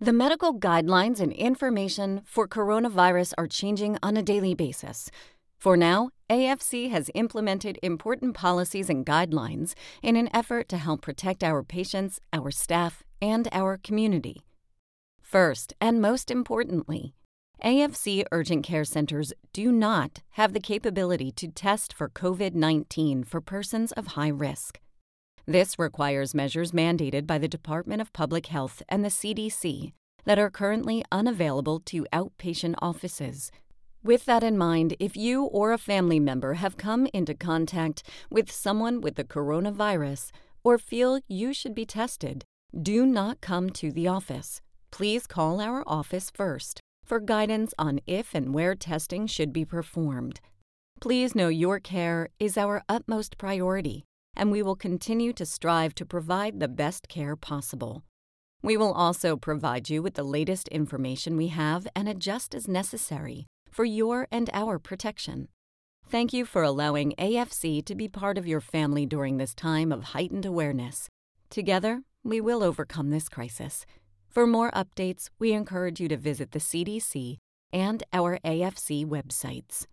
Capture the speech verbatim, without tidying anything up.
The medical guidelines and information for coronavirus are changing on a daily basis. For now, A F C has implemented important policies and guidelines in an effort to help protect our patients, our staff, and our community. First, and most importantly, A F C urgent care centers do not have the capability to test for COVID nineteen for persons of high risk. This requires measures mandated by the Department of Public Health and the C D C that are currently unavailable to outpatient offices. With that in mind, if you or a family member have come into contact with someone with the coronavirus or feel you should be tested, do not come to the office. Please call our office first for guidance on if and where testing should be performed. Please know your care is our utmost priority, and we will continue to strive to provide the best care possible. We will also provide you with the latest information we have and adjust as necessary for your and our protection. Thank you for allowing A F C to be part of your family during this time of heightened awareness. Together, we will overcome this crisis. For more updates, we encourage you to visit the C D C and our A F C websites.